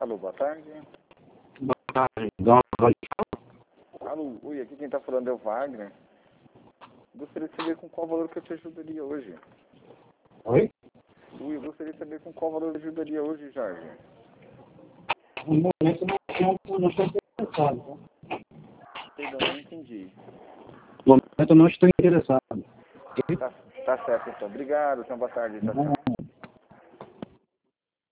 Alô, boa tarde. Boa tarde. Dá uma... Alô, oi, aqui quem tá falando é o Wagner. Gostaria de saber com qual valor que eu te ajudaria hoje. Oi? Oi, eu gostaria de saber com qual valor eu ajudaria hoje, Jorge. No momento não estou interessado. Perdão, não entendi. No momento não estou interessado. Tá certo, então. Obrigado, tenha uma boa tarde. Tchau, tchau.